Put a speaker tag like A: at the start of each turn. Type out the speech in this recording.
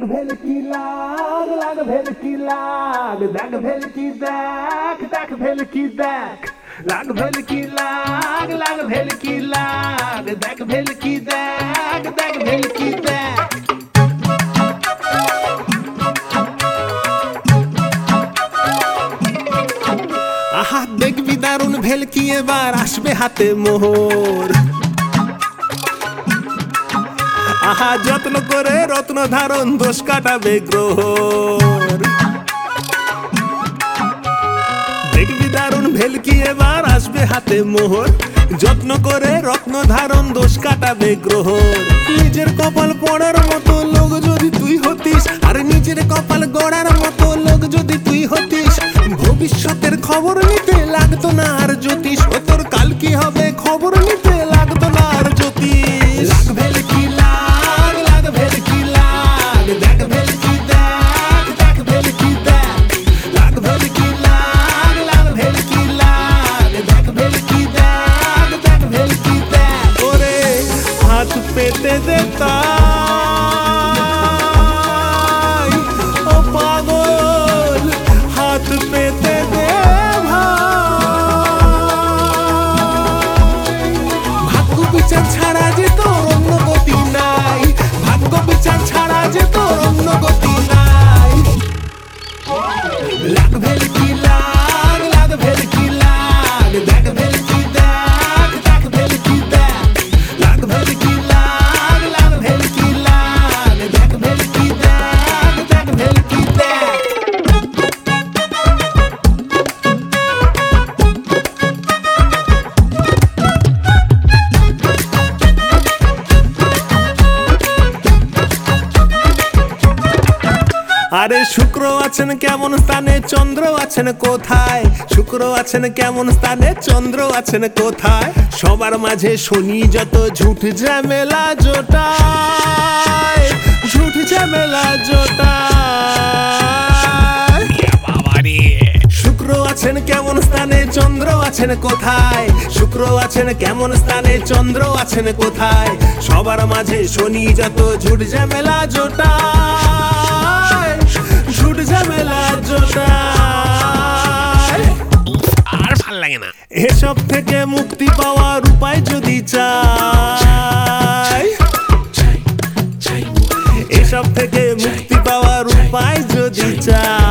A: ভেলকি লাগ লাগ ভেলকি লাগ দেখ ভেলকি দেখ দেখ ভেলকি দেখ লাগ ভেলকি লাগ লাগ ভেলকি লাগ দেখ ভেলকি দেখ দেখ ভেলকি দেখ আহা দেখবি দারুণ ভেলকি এবার আসবে হাতে মোহর আহা যত্ন করে রত্ন ধারণ দোষ কাটাবে গ্রহর দেখবি দারুণ ভেলকি এবার আসবে হাতে মোহর যত্ন করে রত্ন ধারণ দোষ কাটাবে গ্রহর নিজের কপাল পড়ার মতো লোক যদি তুই হতিস আর নিজের কপাল গড়ার মতো লোক যদি তুই হতিস ভবিষ্যতের খবর নিতে লাগতো না আর জ্যোতিষ ও তোর কাল কি হবে খবর নিতে লাগতো না আর জ্যোতিষ লাগ ভেলকি লাগ লাগ ভেলকি লাগ দেখ ভেলকি দেখ দেখ ভেলকি দেখ লাগ ভেলকি লাগ লাগ ভেলকি লাগ দেখ ভেলকি দেখ দেখ ভেলকি দেখ ওরে হাত পেতে দে তাই ও পাগল হাত পেতে দে ভাগ্য বিচার ছাড়া যে তোর অন্য গতি নাই ভাগ্য বিচার ছাড়া যে তোর অন্য গতি নাই লাগ ভেলকি লাগ লাগ ভেলকি লাগ দেখ ভেলকি দেখ দেখ ভেলকি দেখ লাগ ভেলকি লাগ লাগ ভেলকি লাগ দেখ ভেলকি দেখ দেখ ভেলকি দেখ আরে শুক্র আছেন কেমন স্থানে চন্দ্র আছেন কোথায় শুক্র আছেন কেমন স্থানে চন্দ্র আছেন কোথায় সবার মাঝে শনি যত ঝুঠ ঝামেলা জোটায় ঝুঠ ঝামেলা জোটায় শুক্র আছেন কেমন স্থানে চন্দ্র আছেন কোথায় শুক্র আছেন কেমন স্থানে চন্দ্র আছেন কোথায় সবার মাঝে শনি যত ঝুট ঝামেলা জোটায় ঝুট ঝামেলা জোটায়
B: আর ভাল লাগে না
A: এসব থেকে মুক্তি পাওয়ার উপায় যদি চাই এসব থেকে মুক্তি পাওয়ার উপায় যদি চাই